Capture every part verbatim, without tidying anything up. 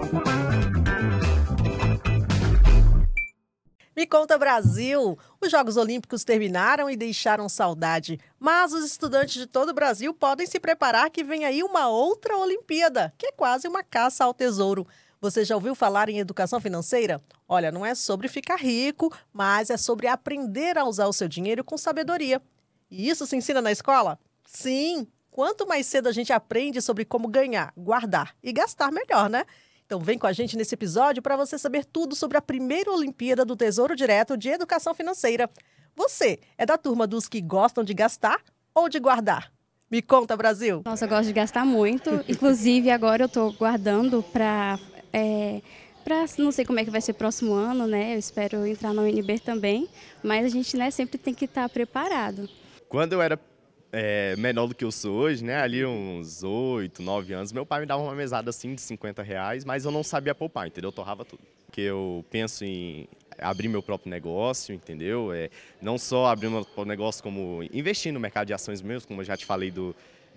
Me conta, Brasil! Os Jogos Olímpicos terminaram e deixaram saudade, mas os estudantes de todo o Brasil podem se preparar que vem aí uma outra Olimpíada, que é quase uma caça ao tesouro. Você já ouviu falar em educação financeira? Olha, não é sobre ficar rico, mas é sobre aprender a usar o seu dinheiro com sabedoria. E isso se ensina na escola? Sim! Quanto mais cedo a gente aprende sobre como ganhar, guardar e gastar, melhor, né? Então vem com a gente nesse episódio para você saber tudo sobre a primeira Olimpíada do Tesouro Direto de Educação Financeira. Você é da turma dos que gostam de gastar ou de guardar? Me conta, Brasil! Nossa, eu gosto de gastar muito. Inclusive, agora eu estou guardando para... É, para não sei como é que vai ser próximo ano, né? Eu espero entrar na U N B também. Mas a gente, né, sempre tem que estar preparado. Quando eu era é, menor do que eu sou hoje, né? Ali uns oito, nove anos, meu pai me dava uma mesada assim de cinquenta reais, mas eu não sabia poupar, entendeu? Eu torrava tudo. Porque eu penso em abrir meu próprio negócio, entendeu? É, não só abrir meu próprio negócio, como investir no mercado de ações meus, como eu já te falei do,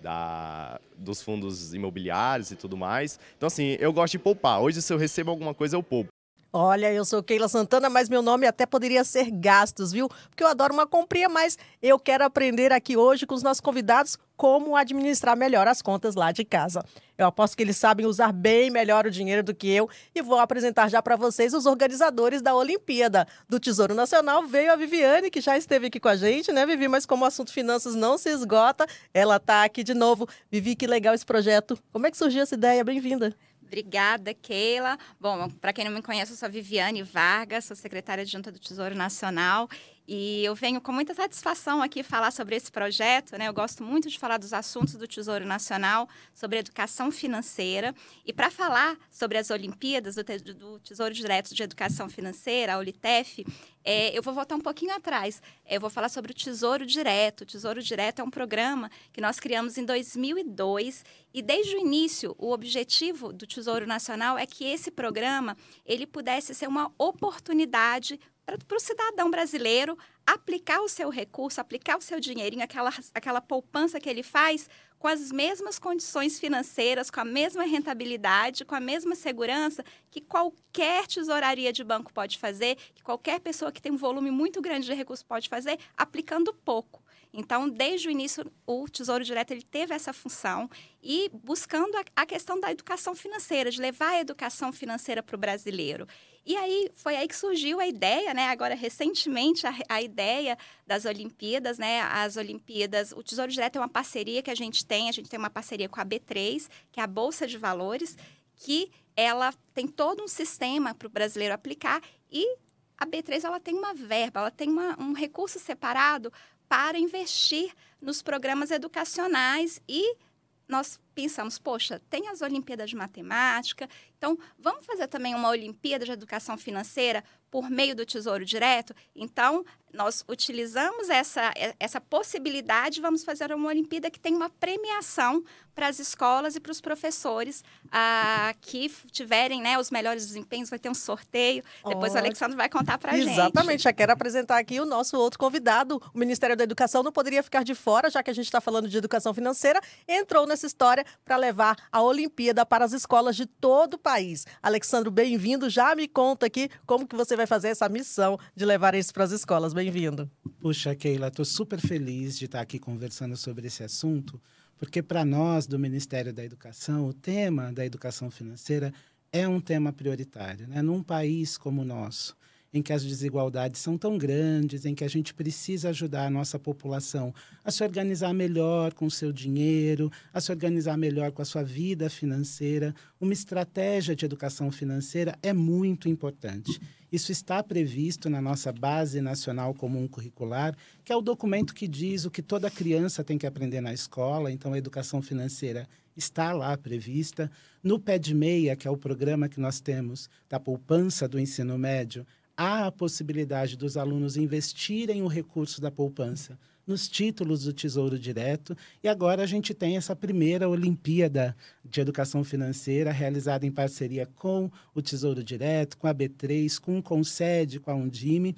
da, dos fundos imobiliários e tudo mais. Então, assim, eu gosto de poupar. Hoje, se eu recebo alguma coisa, eu poupo. Olha, eu sou Keila Santana, mas meu nome até poderia ser Gastos, viu? Porque eu adoro uma comprinha, mas eu quero aprender aqui hoje com os nossos convidados como administrar melhor as contas lá de casa. Eu aposto que eles sabem usar bem melhor o dinheiro do que eu e vou apresentar já para vocês os organizadores da Olimpíada. Do Tesouro Nacional veio a Viviane, que já esteve aqui com a gente, né, Vivi? Mas como o assunto finanças não se esgota, ela está aqui de novo. Vivi, que legal esse projeto. Como é que surgiu essa ideia? Bem-vinda. Obrigada, Keila. Bom, para quem não me conhece, eu sou a Viviane Vargas, sou secretária adjunta do Tesouro Nacional e eu venho com muita satisfação aqui falar sobre esse projeto, né? Eu gosto muito de falar dos assuntos do Tesouro Nacional, sobre educação financeira. E para falar sobre as Olimpíadas do, Te- do Tesouro Direto de Educação Financeira, a Olitef, é, eu vou voltar um pouquinho atrás. Eu vou falar sobre o Tesouro Direto. O Tesouro Direto é um programa que nós criamos em dois mil e dois e desde o início o objetivo do Tesouro Nacional é que esse programa ele pudesse ser uma oportunidade para o cidadão brasileiro aplicar o seu recurso, aplicar o seu dinheirinho, aquela, aquela poupança que ele faz com as mesmas condições financeiras, com a mesma rentabilidade, com a mesma segurança que qualquer tesouraria de banco pode fazer, que qualquer pessoa que tem um volume muito grande de recursos pode fazer, aplicando pouco. Então, desde o início, o Tesouro Direto ele teve essa função e buscando a, a questão da educação financeira, de levar a educação financeira para o brasileiro. E aí, foi aí que surgiu a ideia, né? Agora, recentemente, a, a ideia das Olimpíadas, né? As Olimpíadas, o Tesouro Direto é uma parceria que a gente tem, a gente tem uma parceria com a B três, que é a Bolsa de Valores, que ela tem todo um sistema para o brasileiro aplicar e a B três ela tem uma verba, ela tem uma, um recurso separado para investir nos programas educacionais e nós pensamos, poxa, tem as Olimpíadas de Matemática, então vamos fazer também uma Olimpíada de Educação Financeira por meio do Tesouro Direto? Então, nós utilizamos essa, essa possibilidade, vamos fazer uma Olimpíada que tem uma premiação para as escolas e para os professores ah, que tiverem, né, os melhores desempenhos, vai ter um sorteio, depois oh, o Alexandre vai contar para a gente. Exatamente, já quero apresentar aqui o nosso outro convidado, o Ministério da Educação não poderia ficar de fora, já que a gente está falando de educação financeira, entrou nessa história para levar a Olimpíada para as escolas de todo o país. Alexandre, bem-vindo, já me conta aqui como que você vai fazer essa missão de levar isso para as escolas. Bem-vindo. Puxa, Keila, estou super feliz de estar aqui conversando sobre esse assunto, porque para nós do Ministério da Educação, o tema da educação financeira é um tema prioritário, né? Num país como o nosso, em que as desigualdades são tão grandes, em que a gente precisa ajudar a nossa população a se organizar melhor com o seu dinheiro, a se organizar melhor com a sua vida financeira, uma estratégia de educação financeira é muito importante. Isso está previsto na nossa Base Nacional Comum Curricular, que é o documento que diz o que toda criança tem que aprender na escola, então a educação financeira está lá prevista. No Pé de Meia, que é o programa que nós temos da poupança do ensino médio, há a possibilidade dos alunos investirem o recurso da poupança nos títulos do Tesouro Direto. E agora a gente tem essa primeira Olimpíada de Educação Financeira realizada em parceria com o Tesouro Direto, com a B três, com o Concede, com a Undime. E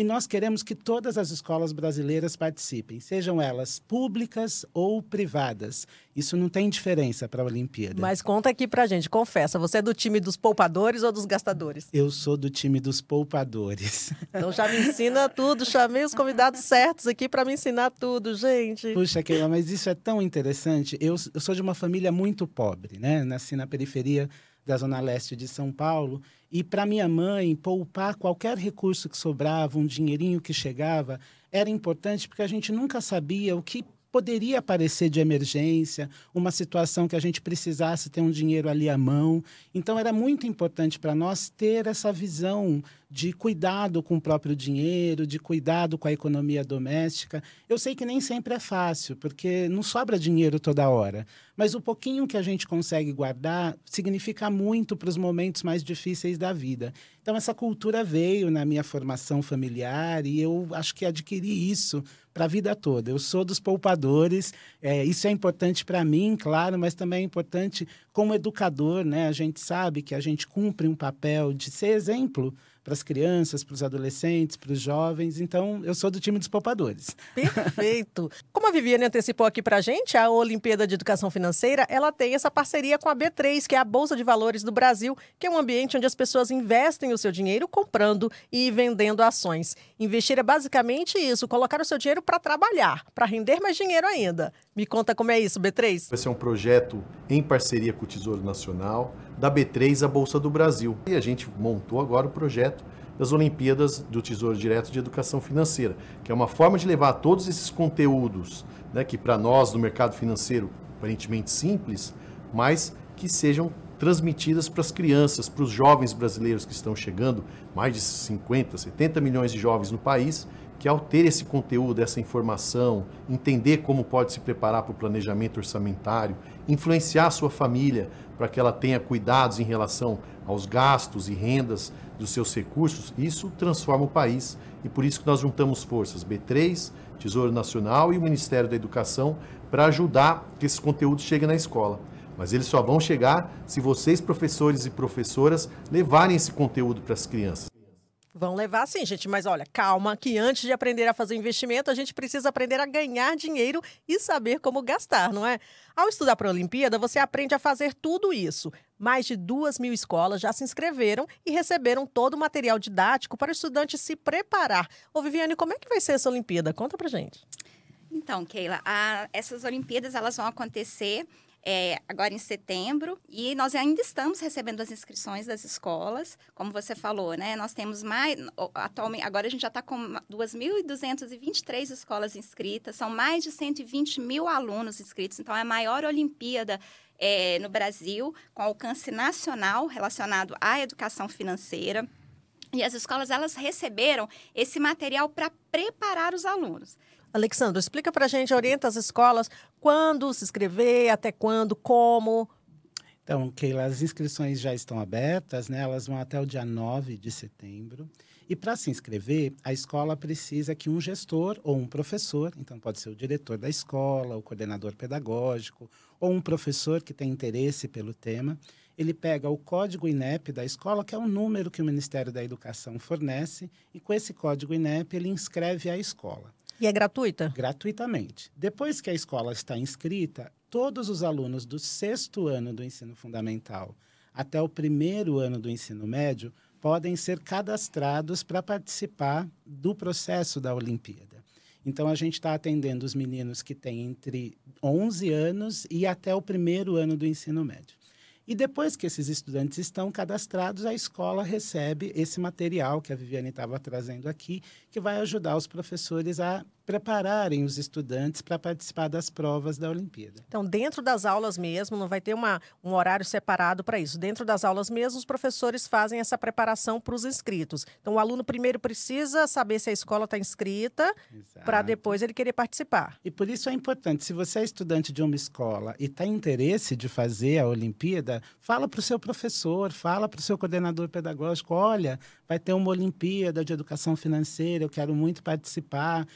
E nós queremos que todas as escolas brasileiras participem, sejam elas públicas ou privadas. Isso não tem diferença para a Olimpíada. Mas conta aqui pra gente, confessa, você é do time dos poupadores ou dos gastadores? Eu sou do time dos poupadores. Então já me ensina tudo, chamei os convidados certos aqui para me ensinar tudo, gente. Puxa, Keila, mas isso é tão interessante. Eu, eu sou de uma família muito pobre, né? Nasci na periferia da Zona Leste de São Paulo. E para minha mãe, poupar qualquer recurso que sobrava, um dinheirinho que chegava, era importante porque a gente nunca sabia o que poderia aparecer de emergência, uma situação que a gente precisasse ter um dinheiro ali à mão. Então, era muito importante para nós ter essa visão de cuidado com o próprio dinheiro, de cuidado com a economia doméstica. Eu sei que nem sempre é fácil, porque não sobra dinheiro toda hora, mas o pouquinho que a gente consegue guardar significa muito para os momentos mais difíceis da vida. Então, essa cultura veio na minha formação familiar e eu acho que adquiri isso para a vida toda. Eu sou dos poupadores, é, isso é importante para mim, claro, mas também é importante como educador, né? A gente sabe que a gente cumpre um papel de ser exemplo para as crianças, para os adolescentes, para os jovens. Então, eu sou do time dos poupadores. Perfeito. Como a Viviane antecipou aqui para a gente, a Olimpíada de Educação Financeira, ela tem essa parceria com a B três, que é a Bolsa de Valores do Brasil, que é um ambiente onde as pessoas investem o seu dinheiro comprando e vendendo ações. Investir é basicamente isso, colocar o seu dinheiro para trabalhar, para render mais dinheiro ainda. Me conta como é isso, B três. Esse é um projeto em parceria com o Tesouro Nacional, da B três, a Bolsa do Brasil. E a gente montou agora o projeto das Olimpíadas do Tesouro Direto de Educação Financeira, que é uma forma de levar todos esses conteúdos, né, que para nós, no mercado financeiro, aparentemente simples, mas que sejam transmitidas para as crianças, para os jovens brasileiros que estão chegando, mais de cinquenta, setenta milhões de jovens no país, que ao ter esse conteúdo, essa informação, entender como pode se preparar para o planejamento orçamentário, influenciar a sua família para que ela tenha cuidados em relação aos gastos e rendas dos seus recursos, isso transforma o país e por isso que nós juntamos forças, B três, Tesouro Nacional e o Ministério da Educação, para ajudar que esses conteúdos cheguem na escola. Mas eles só vão chegar se vocês, professores e professoras, levarem esse conteúdo para as crianças. Vão levar sim, gente, mas olha, calma, que antes de aprender a fazer investimento, a gente precisa aprender a ganhar dinheiro e saber como gastar, não é? Ao estudar para a Olimpíada, você aprende a fazer tudo isso. Mais de duas mil escolas já se inscreveram e receberam todo o material didático para o estudante se preparar. Ô, Viviane, como é que vai ser essa Olimpíada? Conta pra gente. Então, Keila, a, essas Olimpíadas elas vão acontecer É, agora em setembro, e nós ainda estamos recebendo as inscrições das escolas, como você falou, né? Nós temos mais, atualmente, agora a gente já está com duas mil duzentas e vinte e três escolas inscritas, são mais de cento e vinte mil alunos inscritos, então é a maior Olimpíada é, no Brasil, com alcance nacional relacionado à educação financeira. E as escolas, elas receberam esse material para preparar os alunos. Alexandre, explica pra gente, orienta as escolas, quando se inscrever, até quando, como. Então, Keila, as inscrições já estão abertas, né? Elas vão até o dia nove de setembro. E para se inscrever, a escola precisa que um gestor ou um professor, então pode ser o diretor da escola, o coordenador pedagógico, ou um professor que tem interesse pelo tema, ele pega o código I N E P da escola, que é um número que o Ministério da Educação fornece, e com esse código I N E P ele inscreve a escola. E é gratuita? Gratuitamente. Depois que a escola está inscrita, todos os alunos do sexto ano do ensino fundamental até o primeiro ano do ensino médio podem ser cadastrados para participar do processo da Olimpíada. Então, a gente está atendendo os meninos que têm entre onze anos e até o primeiro ano do ensino médio. E depois que esses estudantes estão cadastrados, a escola recebe esse material que a Viviane estava trazendo aqui, que vai ajudar os professores a prepararem os estudantes para participar das provas da Olimpíada. Então, dentro das aulas mesmo, não vai ter uma, um horário separado para isso. Dentro das aulas mesmo, os professores fazem essa preparação para os inscritos. Então, o aluno primeiro precisa saber se a escola está inscrita, para depois ele querer participar. E por isso é importante, se você é estudante de uma escola e tem interesse de fazer a Olimpíada, fala para o seu professor, fala para o seu coordenador pedagógico, olha, vai ter uma Olimpíada de Educação Financeira, eu quero muito participar, inscreve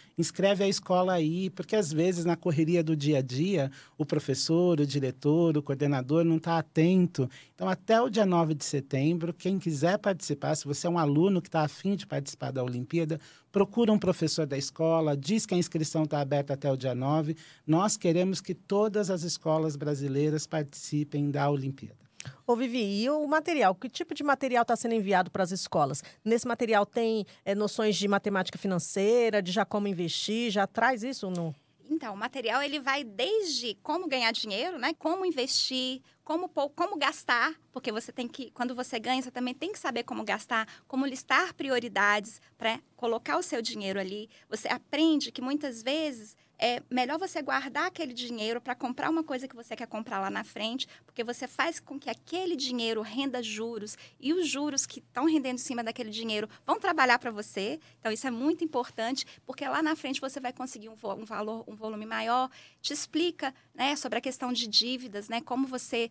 inscreve a escola aí, porque às vezes na correria do dia a dia, o professor, o diretor, o coordenador não está atento. Então, até o dia nove de setembro, quem quiser participar, se você é um aluno que está afim de participar da Olimpíada, procura um professor da escola, diz que a inscrição está aberta até o dia nove. Nós queremos que todas as escolas brasileiras participem da Olimpíada. Ô, Vivi, e o material? Que tipo de material está sendo enviado para as escolas? Nesse material tem é, noções de matemática financeira, de já como investir, já traz isso no... Então, o material ele vai desde como ganhar dinheiro, né? Como investir, como, como gastar, porque você tem que, quando você ganha, você também tem que saber como gastar, como listar prioridades para colocar o seu dinheiro ali. Você aprende que muitas vezes é melhor você guardar aquele dinheiro para comprar uma coisa que você quer comprar lá na frente, porque você faz com que aquele dinheiro renda juros e os juros que estão rendendo em cima daquele dinheiro vão trabalhar para você. Então, isso é muito importante, porque lá na frente você vai conseguir um, um valor, um volume maior. Te explica, né, sobre a questão de dívidas, né, como você...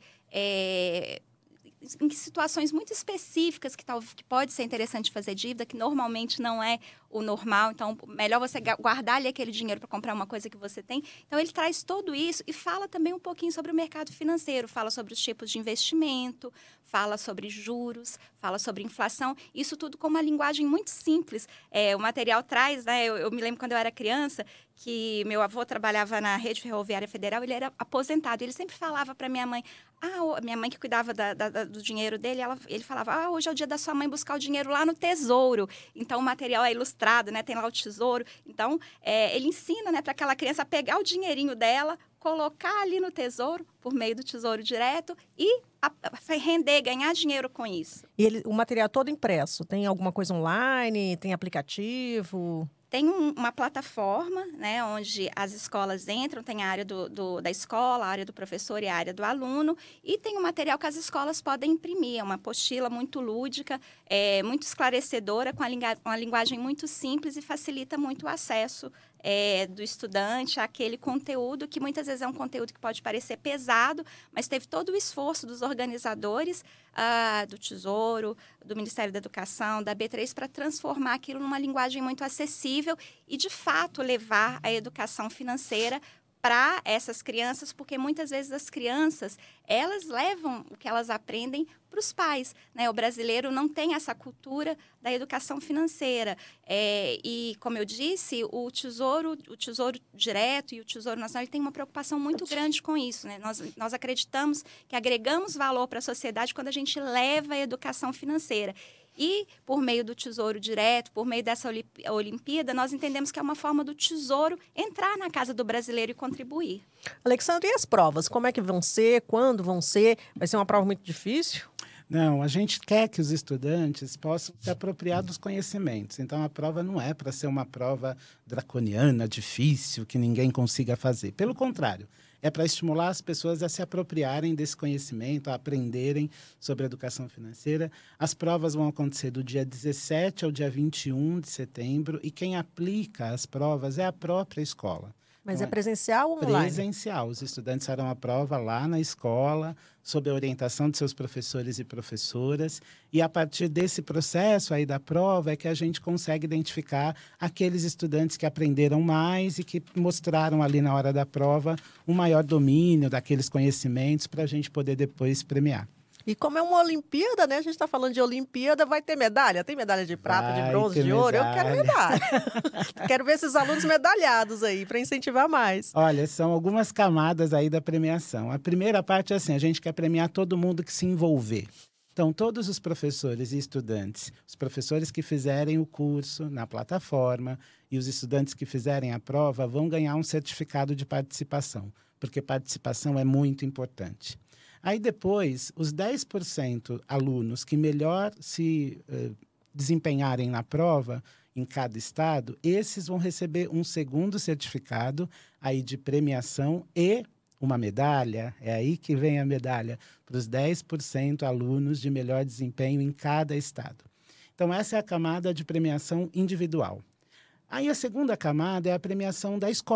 É, em situações muito específicas que, tal, que pode ser interessante fazer dívida, que normalmente não é o normal. Então, melhor você guardar ali aquele dinheiro para comprar uma coisa que você tem. Então, ele traz tudo isso e fala também um pouquinho sobre o mercado financeiro. Fala sobre os tipos de investimento, fala sobre juros, fala sobre inflação. Isso tudo com uma linguagem muito simples. É, o material traz, né? Eu, eu me lembro quando eu era criança, que meu avô trabalhava na Rede Ferroviária Federal, ele era aposentado. Ele sempre falava para minha mãe, ah, minha mãe que cuidava da, da, do dinheiro dele, ela, ele falava, ah, hoje é o dia da sua mãe buscar o dinheiro lá no tesouro. Então, o material é ilustrado, né? Tem lá o tesouro. Então, é, ele ensina, né, para aquela criança pegar o dinheirinho dela, colocar ali no tesouro, por meio do tesouro direto, e a, a render, ganhar dinheiro com isso. E ele, o material todo impresso? Tem alguma coisa online? Tem aplicativo? Tem um, uma plataforma, né, onde as escolas entram, tem a área do, do, da escola, a área do professor e a área do aluno, e tem um material que as escolas podem imprimir, é uma apostila muito lúdica, é, muito esclarecedora, com a lingu- uma linguagem muito simples e facilita muito o acesso é, do estudante àquele conteúdo, que muitas vezes é um conteúdo que pode parecer pesado, mas teve todo o esforço dos organizadores, ah, do Tesouro, do Ministério da Educação, da B três, para transformar aquilo numa linguagem muito acessível e, de fato, levar a educação financeira para essas crianças, porque muitas vezes as crianças, elas levam o que elas aprendem para os pais, né? O brasileiro não tem essa cultura da educação financeira. É, e, como eu disse, o Tesouro, o Tesouro Direto e o Tesouro Nacional, ele tem uma preocupação muito grande com isso, né? Nós, nós acreditamos que agregamos valor para a sociedade quando a gente leva a educação financeira. E, por meio do Tesouro Direto, por meio dessa Olimpíada, nós entendemos que é uma forma do Tesouro entrar na casa do brasileiro e contribuir. Alexandre, e as provas? Como é que vão ser? Quando vão ser? Vai ser uma prova muito difícil? Não, a gente quer que os estudantes possam se apropriar dos conhecimentos. Então, a prova não é para ser uma prova draconiana, difícil, que ninguém consiga fazer. Pelo contrário, é para estimular as pessoas a se apropriarem desse conhecimento, a aprenderem sobre a educação financeira. As provas vão acontecer do dia dezessete ao dia vinte e um de setembro e quem aplica as provas é a própria escola. Mas Então, é presencial ou online? Presencial. Os estudantes farão a prova lá na escola, sob a orientação de seus professores e professoras. E a partir desse processo aí da prova é que a gente consegue identificar aqueles estudantes que aprenderam mais e que mostraram ali na hora da prova um maior domínio daqueles conhecimentos para a gente poder depois premiar. E como é uma Olimpíada, né? A gente está falando de Olimpíada, vai ter medalha? Tem medalha de prata, Vai de bronze, ter de ouro? medalha. Eu quero medalha. Quero ver esses alunos medalhados aí, para incentivar mais. Olha, são algumas camadas aí da premiação. A primeira parte é assim, a gente quer premiar todo mundo que se envolver. Então, todos os professores e estudantes, os professores que fizerem o curso na plataforma e os estudantes que fizerem a prova vão ganhar um certificado de participação, porque participação é muito importante. Aí depois, os dez por cento alunos que melhor se eh, desempenharem na prova, em cada estado, esses vão receber um segundo certificado aí de premiação e uma medalha. É aí que vem a medalha para os dez por cento alunos de melhor desempenho em cada estado. Então, essa é a camada de premiação individual. Aí a segunda camada é a premiação da escola.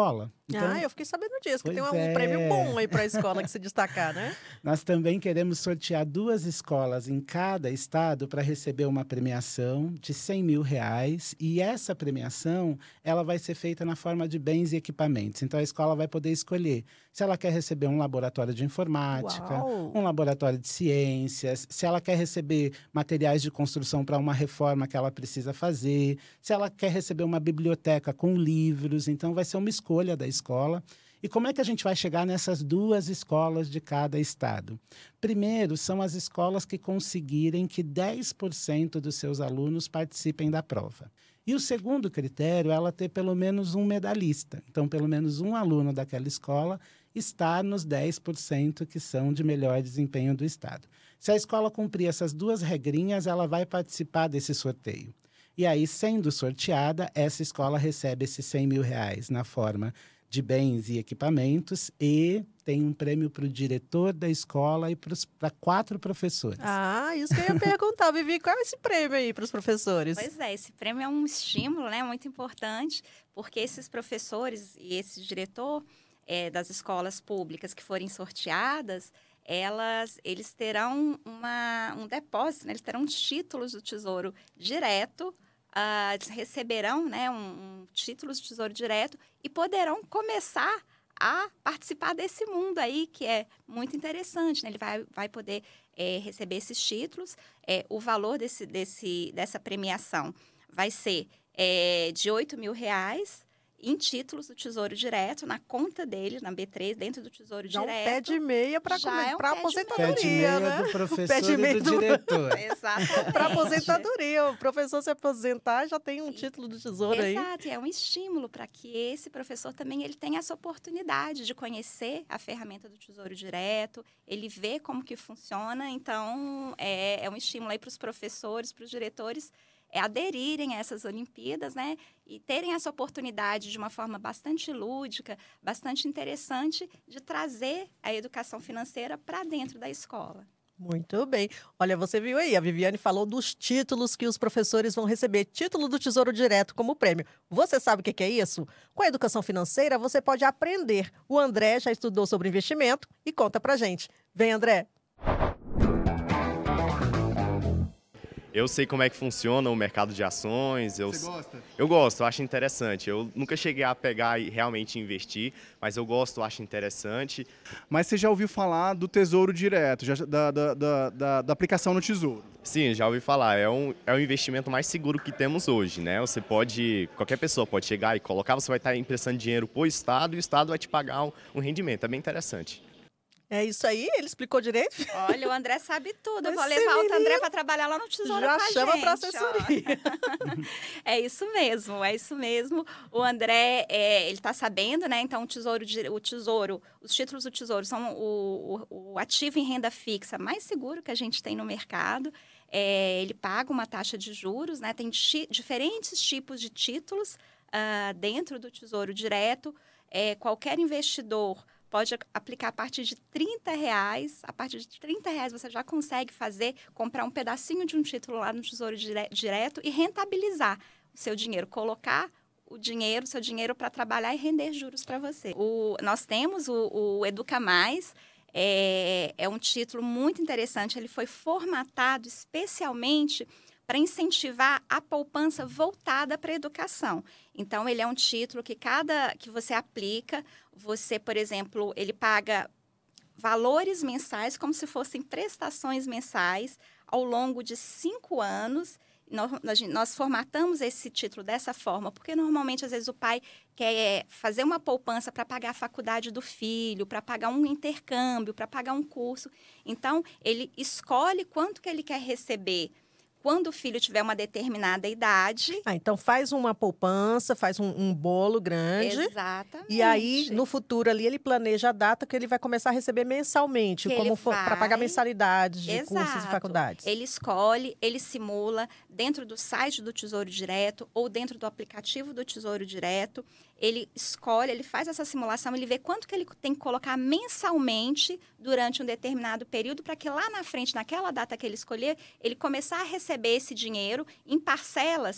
Então, ah, eu fiquei sabendo disso, que pois tem um, um é. prêmio bom aí para a escola que se destacar, né? Nós também queremos sortear duas escolas em cada estado para receber uma premiação de cem mil reais. E essa premiação, ela vai ser feita na forma de bens e equipamentos. Então, a escola vai poder escolher se ela quer receber um laboratório de informática, Uau. um laboratório de ciências, se ela quer receber materiais de construção para uma reforma que ela precisa fazer, se ela quer receber uma biblioteca com livros. Então, vai ser uma escolha da escola. E como é que a gente vai chegar nessas duas escolas de cada estado? Primeiro, são as escolas que conseguirem que dez por cento dos seus alunos participem da prova. E o segundo critério é ela ter pelo menos um medalhista. Então, pelo menos um aluno daquela escola estar nos dez por cento que são de melhor desempenho do estado. Se a escola cumprir essas duas regrinhas, ela vai participar desse sorteio. E aí, sendo sorteada, essa escola recebe esses cem mil reais na forma de bens e equipamentos e tem um prêmio para o diretor da escola e para quatro professores. Ah, isso que eu ia perguntar, Vivi, qual é esse prêmio aí para os professores? Pois é, esse prêmio é um estímulo, né, muito importante, porque esses professores e esse diretor é, das escolas públicas que forem sorteadas, elas, eles terão uma, um depósito, né, eles terão títulos do Tesouro direto, Uh, eles receberão, né, um, um título de Tesouro Direto e poderão começar a participar desse mundo aí, que é muito interessante, né? Ele vai, vai poder é, receber esses títulos. É, o valor desse, desse, dessa premiação vai ser é, de oito mil reais em títulos do Tesouro Direto, na conta dele, na B três, dentro do Tesouro Já Direto. um pé de meia para Já é um a pé de aposentadoria, Pé de meia né? do professor Pé de meia e do, do- diretor. Exatamente. Para aposentadoria. O professor se aposentar já tem um título do tesouro aí. Exato, e é um estímulo para que esse professor também ele tenha essa oportunidade de conhecer a ferramenta do Tesouro Direto, ele vê como que funciona, então é, é um estímulo aí para os professores, para os diretores, é aderirem a essas Olimpíadas, né? E terem essa oportunidade de uma forma bastante lúdica, bastante interessante, de trazer a educação financeira para dentro da escola. Muito bem. Olha, você viu aí, a Viviane falou dos títulos que os professores vão receber. Título do Tesouro Direto como prêmio. Você sabe o que é isso? Com a educação financeira, você pode aprender. O André já estudou sobre investimento e conta pra gente. Vem, André. Eu sei como é que funciona o mercado de ações. Eu, Você gosta? eu gosto, eu acho interessante. Eu nunca cheguei a pegar e realmente investir, mas eu gosto, eu acho interessante. Mas você já ouviu falar do Tesouro Direto, já- da, da, da, da- da aplicação no Tesouro? Sim, já ouvi falar. É um, é o investimento mais seguro que temos hoje, né? Você pode, qualquer pessoa pode chegar e colocar, você vai estar emprestando dinheiro para o Estado e o Estado vai te pagar um, um rendimento. É bem interessante. É isso aí? Ele explicou direito? Olha, o André sabe tudo. Eu vou Esse levar o menino André para trabalhar lá no Tesouro Já com a chama gente. pra ó. assessoria. É isso mesmo, é isso mesmo. O André, é, ele está sabendo, né? Então, o tesouro, de- o tesouro, os títulos do Tesouro são o, o- o ativo em renda fixa mais seguro que a gente tem no mercado. É, ele paga uma taxa de juros, né? Tem ti- diferentes tipos de títulos ah, dentro do Tesouro Direto. É, qualquer investidor pode a- aplicar a partir de trinta reais. A partir de trinta reais você já consegue fazer, comprar um pedacinho de um título lá no Tesouro Dire- Direto e rentabilizar o seu dinheiro, colocar o dinheiro, o seu dinheiro para trabalhar e render juros para você. O, nós temos o, o Educa Mais, é, é um título muito interessante, ele foi formatado especialmente para incentivar a poupança voltada para a educação. Então, ele é um título que cada que você aplica, você, por exemplo, ele paga valores mensais como se fossem prestações mensais ao longo de cinco anos. Nós, nós, nós formatamos esse título dessa forma, porque normalmente, às vezes, o pai quer fazer uma poupança para pagar a faculdade do filho, para pagar um intercâmbio, para pagar um curso. Então, ele escolhe quanto que ele quer receber quando o filho tiver uma determinada idade. Ah, então faz uma poupança, faz um, um bolo grande. Exatamente. E aí, no futuro ali, ele planeja a data que ele vai começar a receber mensalmente, Que como ele para pagar vai- mensalidades de cursos e Exato. faculdades. Ele escolhe, ele simula dentro do site do Tesouro Direto ou dentro do aplicativo do Tesouro Direto. Ele escolhe, ele faz essa simulação, ele vê quanto que ele tem que colocar mensalmente durante um determinado período para que lá na frente, naquela data que ele escolher, ele começar a receber esse dinheiro em parcelas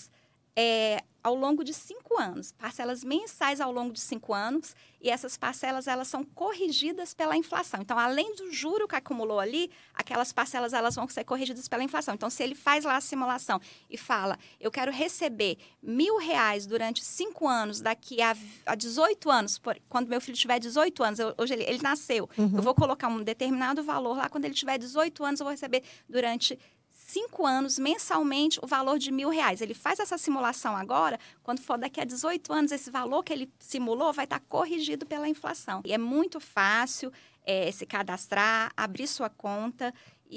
é, ao longo de cinco anos, parcelas mensais ao longo de cinco anos, e essas parcelas elas são corrigidas pela inflação. Então, além do juro que acumulou ali, aquelas parcelas elas vão ser corrigidas pela inflação. Então, se ele faz lá a simulação e fala, eu quero receber mil reais durante cinco anos, daqui a, a dezoito anos, por, quando meu filho tiver dezoito anos, eu, hoje ele, ele nasceu, uhum. eu vou colocar um determinado valor lá, quando ele tiver dezoito anos, eu vou receber durante cinco anos, mensalmente, o valor de mil reais. Ele faz essa simulação agora, quando for daqui a dezoito anos, esse valor que ele simulou vai estar corrigido pela inflação. E é muito fácil é, se cadastrar, abrir sua conta,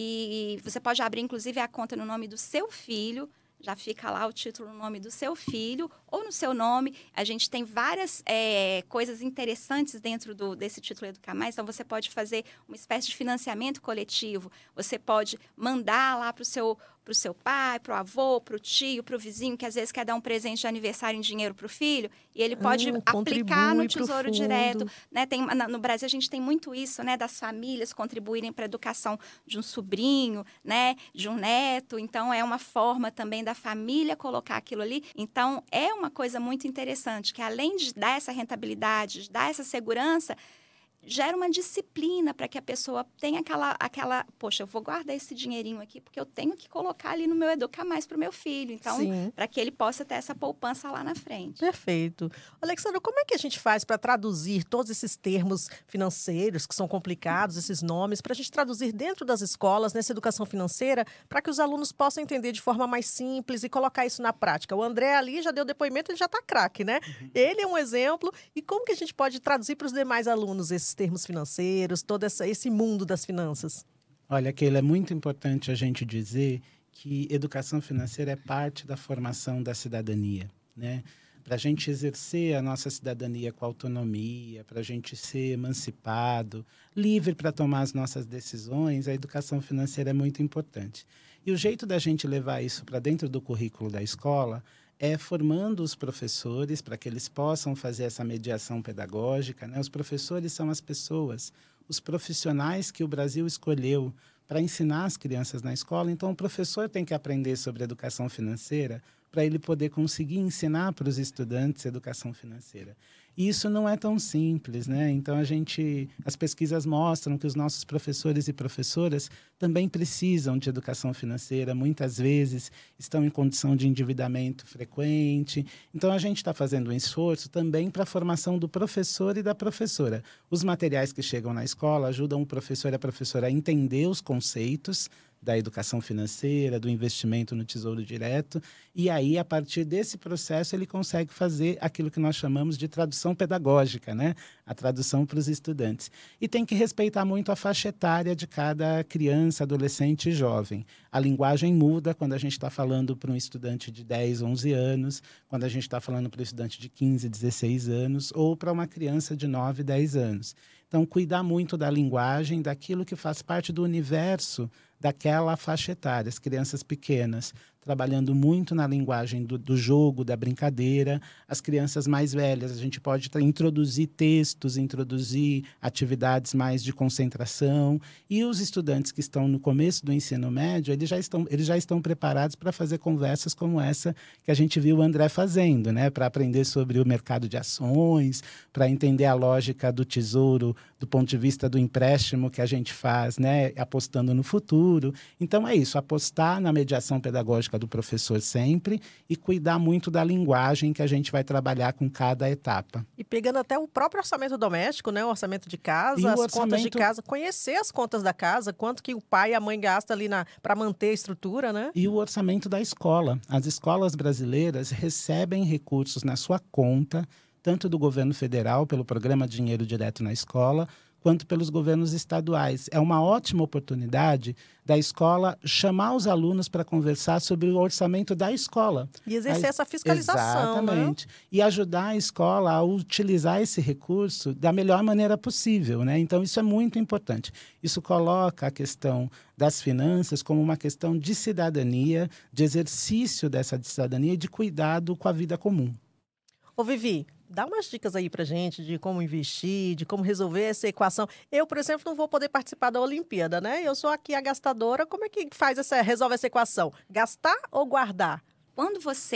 e você pode abrir, inclusive, a conta no nome do seu filho, já fica lá o título no nome do seu filho ou no seu nome. A gente tem várias é, coisas interessantes dentro do, desse título Educar Mais. Então, você pode fazer uma espécie de financiamento coletivo. Você pode mandar lá para o seu, pro seu pai, para o avô, para o tio, para o vizinho, que às vezes quer dar um presente de aniversário em dinheiro para o filho, e ele pode hum, aplicar no Tesouro Direto. Né? Tem, no Brasil, a gente tem muito isso, né? Das famílias contribuírem para a educação de um sobrinho, né? De um neto. Então, é uma forma também da família colocar aquilo ali. Então, é uma coisa muito interessante, que além de dar essa rentabilidade, de dar essa segurança, gera uma disciplina para que a pessoa tenha aquela, aquela... Poxa, eu vou guardar esse dinheirinho aqui porque eu tenho que colocar ali no meu Educar Mais para o meu filho. Então, para que ele possa ter essa poupança lá na frente. Perfeito. Alexandra, como é que a gente faz para traduzir todos esses termos financeiros que são complicados, esses nomes, para a gente traduzir dentro das escolas, nessa educação financeira, para que os alunos possam entender de forma mais simples e colocar isso na prática? O André ali já deu depoimento, ele já está craque, né? Uhum. Ele é um exemplo. E como que a gente pode traduzir para os demais alunos esses termos financeiros, todo essa, esse mundo das finanças? Olha, Keila, é muito importante a gente dizer que educação financeira é parte da formação da cidadania, né? Para a gente exercer a nossa cidadania com autonomia, para a gente ser emancipado, livre para tomar as nossas decisões, a educação financeira é muito importante. E o jeito da gente levar isso para dentro do currículo da escola é formando os professores para que eles possam fazer essa mediação pedagógica, né? Os professores são as pessoas, os profissionais que o Brasil escolheu para ensinar as crianças na escola. Então, o professor tem que aprender sobre educação financeira para ele poder conseguir ensinar para os estudantes educação financeira. E isso não é tão simples, né? Então, a gente, as pesquisas mostram que os nossos professores e professoras também precisam de educação financeira, muitas vezes estão em condição de endividamento frequente. Então, a gente está fazendo um esforço também para a formação do professor e da professora. Os materiais que chegam na escola ajudam o professor e a professora a entender os conceitos da educação financeira, do investimento no Tesouro Direto, e aí, a partir desse processo, ele consegue fazer aquilo que nós chamamos de tradução pedagógica, né? A tradução para os estudantes. E tem que respeitar muito a faixa etária de cada criança, adolescente e jovem. A linguagem muda quando a gente está falando para um estudante de dez, onze anos, quando a gente está falando para um estudante de quinze, dezesseis anos, ou para uma criança de nove, dez anos. Então, cuidar muito da linguagem, daquilo que faz parte do universo daquela faixa etária, as crianças pequenas, trabalhando muito na linguagem do, do jogo, da brincadeira. As crianças mais velhas, a gente pode introduzir textos, introduzir atividades mais de concentração. E os estudantes que estão no começo do ensino médio, eles já estão, eles já estão preparados para fazer conversas como essa que a gente viu o André fazendo, né? Para aprender sobre o mercado de ações, para entender a lógica do tesouro do ponto de vista do empréstimo que a gente faz, né? Apostando no futuro. Então, é isso, apostar na mediação pedagógica do professor sempre e cuidar muito da linguagem que a gente vai trabalhar com cada etapa. E pegando até o próprio orçamento doméstico, né? O orçamento de casa, e as orçamento... contas de casa, conhecer as contas da casa, quanto que o pai e a mãe gastam ali para manter a estrutura, né? E o orçamento da escola. As escolas brasileiras recebem recursos na sua conta, tanto do governo federal, pelo programa Dinheiro Direto na Escola, quanto pelos governos estaduais. É uma ótima oportunidade da escola chamar os alunos para conversar sobre o orçamento da escola. E exercer a... essa fiscalização, Exatamente. Né? E ajudar a escola a utilizar esse recurso da melhor maneira possível, né? Então, isso é muito importante. Isso coloca a questão das finanças como uma questão de cidadania, de exercício dessa cidadania e de cuidado com a vida comum. Ô, Vivi, dá umas dicas aí pra gente de como investir, de como resolver essa equação. Eu, por exemplo, não vou poder participar da Olimpíada, né? Eu sou aqui a gastadora. Como é que faz essa, resolve essa equação? Gastar ou guardar? Quando você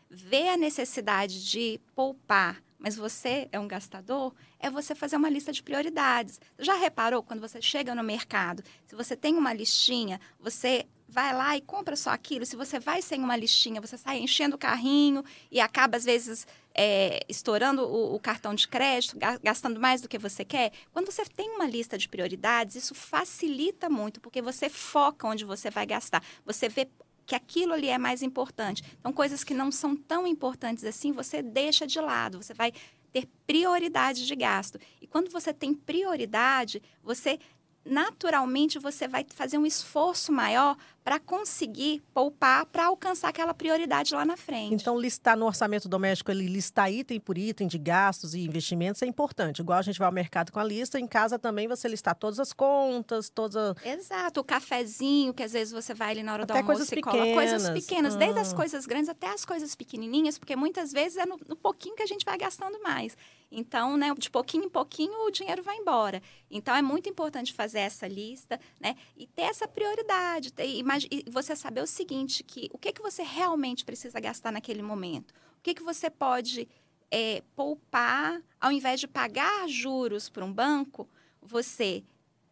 vê a necessidade de poupar, mas você é um gastador, é você fazer uma lista de prioridades. Já reparou quando você chega no mercado, se você tem uma listinha, você vai lá e compra só aquilo. Se você vai sem uma listinha, você sai enchendo o carrinho e acaba, às vezes, é, estourando o, o cartão de crédito, gastando mais do que você quer. Quando você tem uma lista de prioridades, isso facilita muito, porque você foca onde você vai gastar. Você vê que aquilo ali é mais importante. Então, coisas que não são tão importantes assim, você deixa de lado, você vai ter prioridade de gasto. E quando você tem prioridade, você naturalmente você vai fazer um esforço maior para conseguir poupar para alcançar aquela prioridade lá na frente. Então, listar no orçamento doméstico, ele listar item por item de gastos e investimentos é importante. Igual a gente vai ao mercado com a lista, em casa também você listar todas as contas, todas a... Exato, o cafezinho, que às vezes você vai ali na hora até do almoço coisas e pequenas. cola coisas pequenas, ah. desde as coisas grandes até as coisas pequenininhas, porque muitas vezes é no, no pouquinho que a gente vai gastando mais. Então, né, de pouquinho em pouquinho o dinheiro vai embora. Então, é muito importante fazer essa lista, né, e ter essa prioridade. Ter, e você saber o seguinte, que o que, que você realmente precisa gastar naquele momento. O que, que você pode é, poupar, ao invés de pagar juros para um banco, você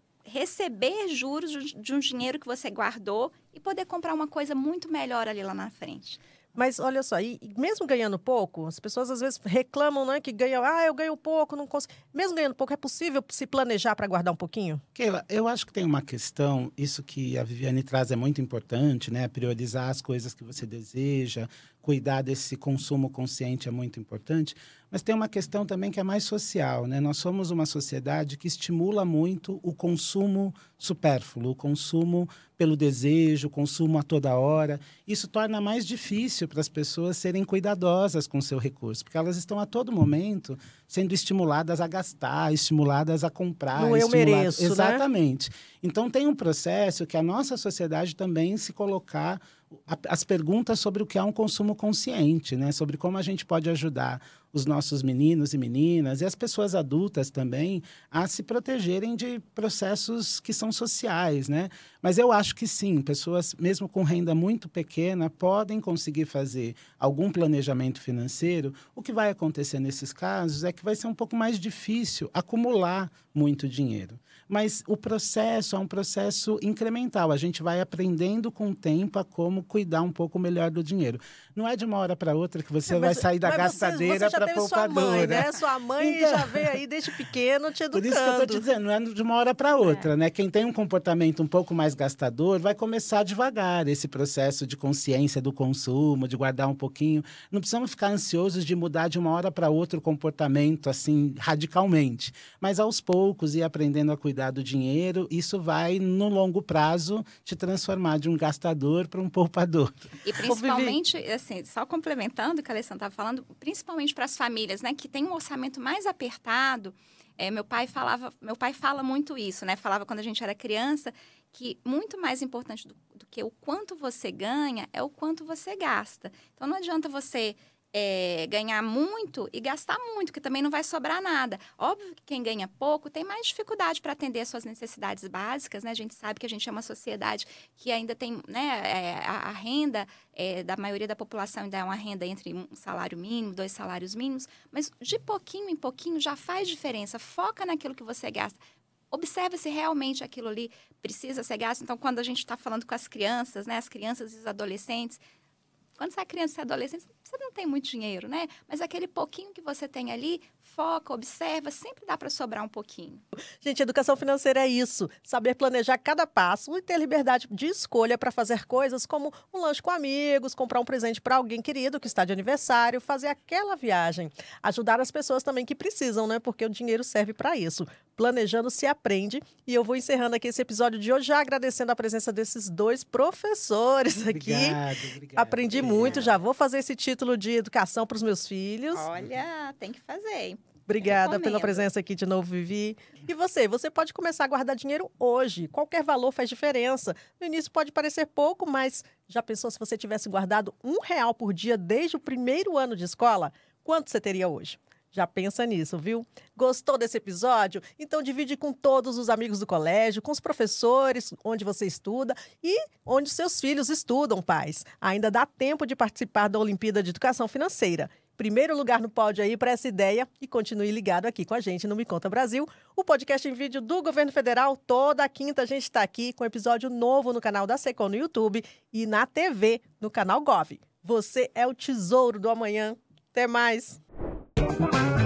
receber juros de um dinheiro que você guardou e poder comprar uma coisa muito melhor ali lá na frente. Mas olha só, e mesmo ganhando pouco, as pessoas às vezes reclamam, né, que ganham, ah, eu ganho pouco, não consigo. Mesmo ganhando pouco, é possível se planejar para guardar um pouquinho? Keila, eu acho que tem uma questão, isso que a Viviane traz é muito importante, né? Priorizar as coisas que você deseja, cuidar desse consumo consciente é muito importante, mas tem uma questão também que é mais social, né? Nós somos uma sociedade que estimula muito o consumo supérfluo, o consumo pelo desejo, o consumo a toda hora. Isso torna mais difícil para as pessoas serem cuidadosas com o seu recurso, porque elas estão a todo momento sendo estimuladas a gastar, estimuladas a comprar. No eu mereço, né? Exatamente. Então, tem um processo que a nossa sociedade também se colocar as perguntas sobre o que é um consumo consciente, né? Sobre como a gente pode ajudar os nossos meninos e meninas e as pessoas adultas também a se protegerem de processos que são sociais, né? Mas eu acho que sim, pessoas mesmo com renda muito pequena podem conseguir fazer algum planejamento financeiro. O que vai acontecer nesses casos é que vai ser um pouco mais difícil acumular muito dinheiro. Mas o processo é um processo incremental. A gente vai aprendendo com o tempo a como cuidar um pouco melhor do dinheiro. Não é de uma hora para outra que você é, mas, vai sair da gastadeira para a poupadora. Sua mãe, né? Sua mãe então, já veio aí desde pequeno te educando. Por isso que eu estou te dizendo, não é de uma hora para outra, é. né? Quem tem um comportamento um pouco mais gastador vai começar devagar esse processo de consciência do consumo, de guardar um pouquinho. Não precisamos ficar ansiosos de mudar de uma hora para outra o comportamento assim radicalmente, mas aos poucos ir aprendendo a cuidar do dinheiro, isso vai, no longo prazo, te transformar de um gastador para um poupador. E principalmente, assim, só complementando o que a Alessandra estava falando, principalmente para as famílias, né, que tem um orçamento mais apertado. É, meu pai falava, meu pai fala muito isso, né? Falava quando a gente era criança que muito mais importante do, do que o quanto você ganha é o quanto você gasta. Então, não adianta você É, ganhar muito e gastar muito, que também não vai sobrar nada. Óbvio que quem ganha pouco tem mais dificuldade para atender as suas necessidades básicas, né? A gente sabe que a gente é uma sociedade que ainda tem, né, é, a, a renda é, da maioria da população ainda é uma renda entre um salário mínimo, dois salários mínimos, mas de pouquinho em pouquinho já faz diferença. Foca naquilo que você gasta. Observa se realmente aquilo ali precisa ser gasto. Então, quando a gente está falando com as crianças, né, as crianças e os adolescentes, quando você é criança e adolescente, você não tem muito dinheiro, né? Mas aquele pouquinho que você tem ali, foca, observa, sempre dá para sobrar um pouquinho. Gente, educação financeira é isso. Saber planejar cada passo e ter liberdade de escolha para fazer coisas como um lanche com amigos, comprar um presente para alguém querido que está de aniversário, fazer aquela viagem. Ajudar as pessoas também que precisam, né? Porque o dinheiro serve para isso. Planejando se aprende. E eu vou encerrando aqui esse episódio de hoje, já agradecendo a presença desses dois professores aqui. Obrigado, obrigado. Aprendi obrigado. muito, já vou fazer esse título de educação para os meus filhos. Olha, tem que fazer. Obrigada pela presença aqui de novo, Vivi. E você? Você pode começar a guardar dinheiro hoje. Qualquer valor faz diferença. No início pode parecer pouco, mas já pensou se você tivesse guardado um real por dia desde o primeiro ano de escola? Quanto você teria hoje? Já pensa nisso, viu? Gostou desse episódio? Então divide com todos os amigos do colégio, com os professores, onde você estuda e onde seus filhos estudam, pais. Ainda dá tempo de participar da Olimpíada de Educação Financeira. Primeiro lugar no pódio aí para essa ideia e continue ligado aqui com a gente no Me Conta Brasil, o podcast em vídeo do Governo Federal. Toda quinta a gente está aqui com episódio novo no canal da Secom no YouTube e na T V, no canal Gov. Você é o tesouro do amanhã. Até mais!